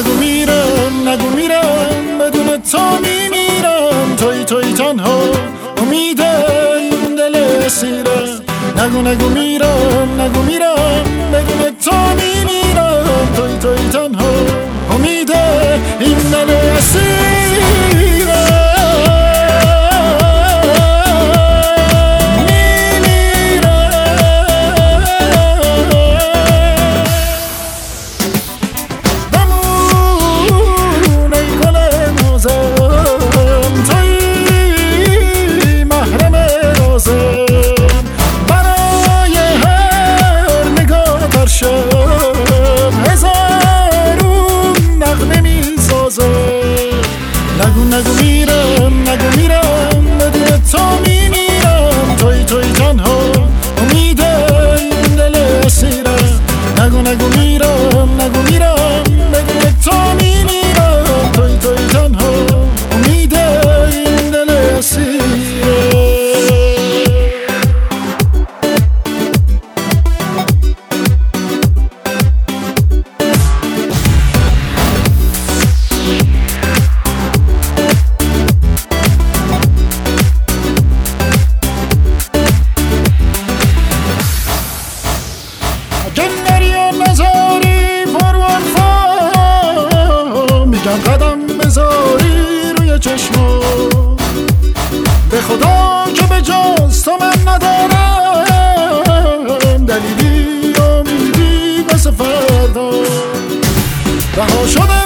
نگو میرم نگو میرم بدون تو میمیرم توی تنها امید این دل اسیرم نگو میرم نگو میرم بدون تو میمیرم توی تنها امید این دل اسیرم نگو میرم نگو میرم بدون تو میمیرم توی تنها امید این دل اسیرم نگو میرم نگو میرم بدون تو میمیرم توی تنها امید این دل اسیرم قدم بذاری روی چشما به خدا که به جز تو من ندارم دلیلی امیدی بس فردا رها شده